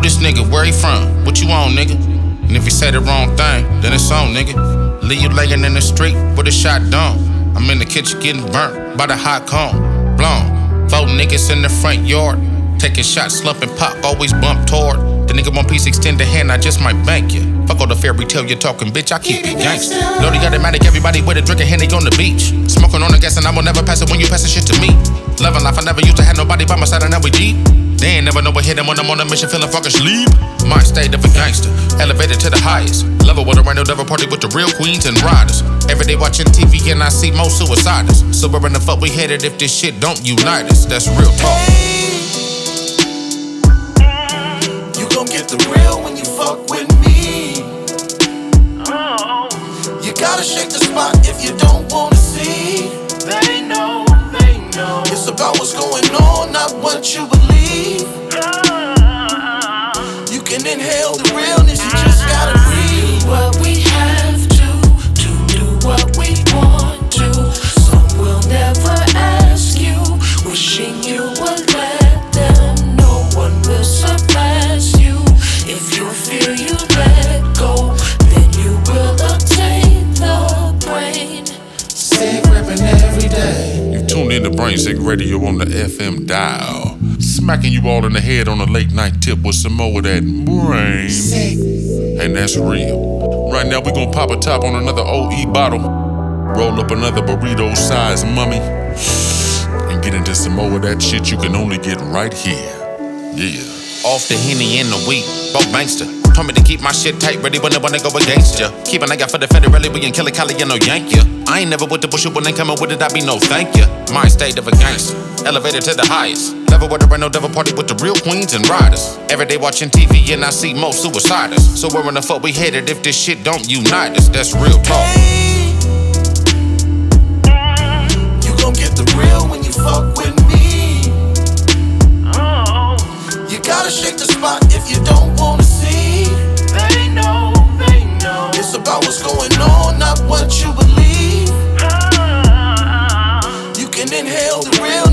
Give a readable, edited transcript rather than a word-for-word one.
this nigga? Where he from? What you on, nigga? And if you say the wrong thing, then it's on, nigga. Leave you laying in the street with a shot done. I'm in the kitchen getting burnt by the hot cone. Blown. 4 niggas in the front yard. Taking shots, slumping pop, always bump toward. The nigga one piece extend the hand, I just might bank you. Fuck all the fairy tale you're talking, bitch, I keep it gangsta. Loaded automatic, everybody with a drink and Henny on the beach. Smoking on the gas and I will never pass it when you pass the shit to me. Loving life, I never used to have nobody by my side and now we deep. They ain't never know what hit them when I'm on a mission feeling fucking sleep. My state of a gangster, elevated to the highest. Level with a random devil party with the real queens and riders. Every day watching TV and I see most suiciders. So where in the fuck we headed if this shit don't unite us? That's real talk. Don't get the real when you fuck with me. You gotta shake the spot if you don't wanna see. They know. It's about what's going on, not what you believe. You can inhale the realness, you just gotta breathe. Do what we have to do what we want to. Some will never ask you, wishing you would let them. No one will surpass you. If you feel you let go, then you will obtain the brain. Sick ripping every day. You tuned in to Brain Sick Radio on the FM dial. Smacking you all in the head on a late night tip with some more of that brain. Sick. And that's real. Right now we gon' pop a top on another OE bottle. Roll up another burrito-sized mummy. And get into some more of that shit you can only get right here. Yeah. Off the Henny and the weed, both gangster. Told me to keep my shit tight, ready when they wanna go against ya. Keep an eye out for the federally, we can kill a Cali and no yank ya. I ain't never with the bullshit when they coming with it, I be no thank ya. My state of a gangster, elevated to the highest. Level with a random devil party with the real queens and riders. Every day watching TV and I see most suiciders. So where in the fuck we headed if this shit don't unite us? That's real talk. You gon' get the real when you fuck with me. You gotta shake the spot if you don't wanna see. They know. It's about what's going on, not what you believe. You can inhale the real.